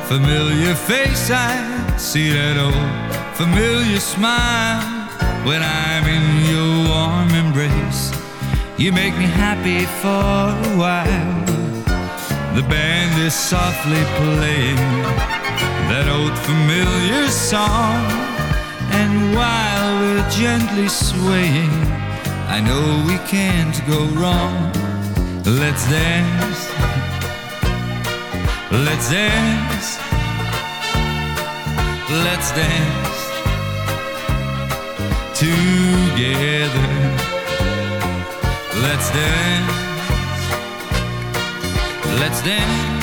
familiar face, I see that old familiar smile. When I'm in your warm embrace, you make me happy for a while. The band is softly playing that old familiar song, and while we're gently swaying, I know we can't go wrong. Let's dance, let's dance, let's dance together. Let's dance, let's dance.